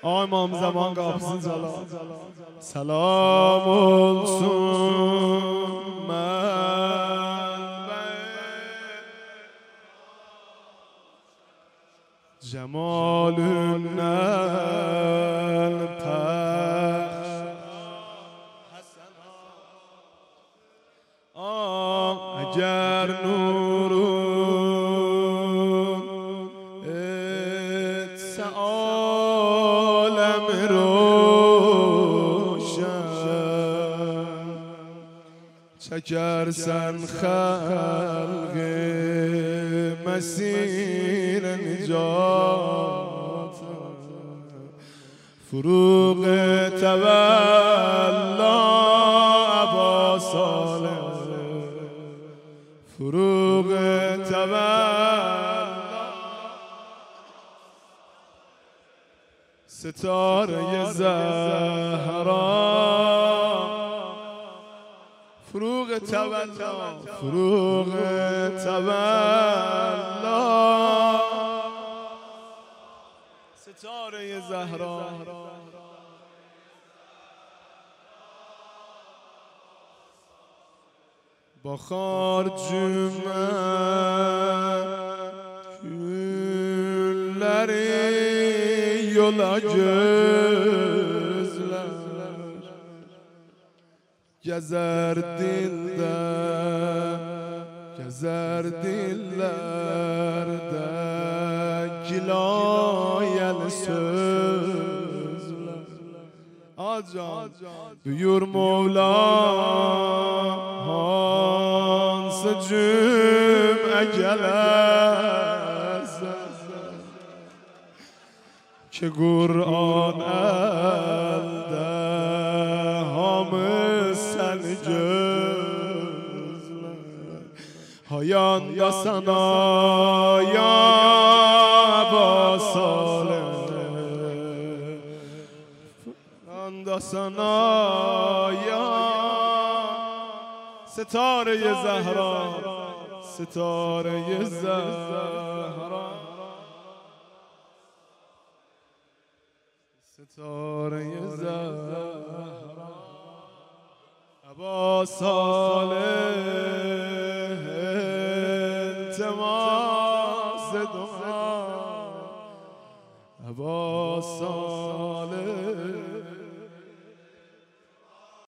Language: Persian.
آقا امام زمان قابسین سلام olsun جمالنا اگر نورون ات عالم روشن چکرسن خلق مسیر نجات فروغ تولا ابا صالح فروغ تولا ستاره زهرا فروغ تولا فروغ تولا ستاره زهرا با خارcüme külleri yola gözler gezer dillerde gilayeli sözler Acan buyur Mevla hansı cüm'e gelersen ki Kur'an elde hamı seni gözler hayanda sana ya Eba Salih hayanda sana ya ستاره زهرا ستاره زهرا ستاره زهرا ابا صالح التماس دعا ابا صالح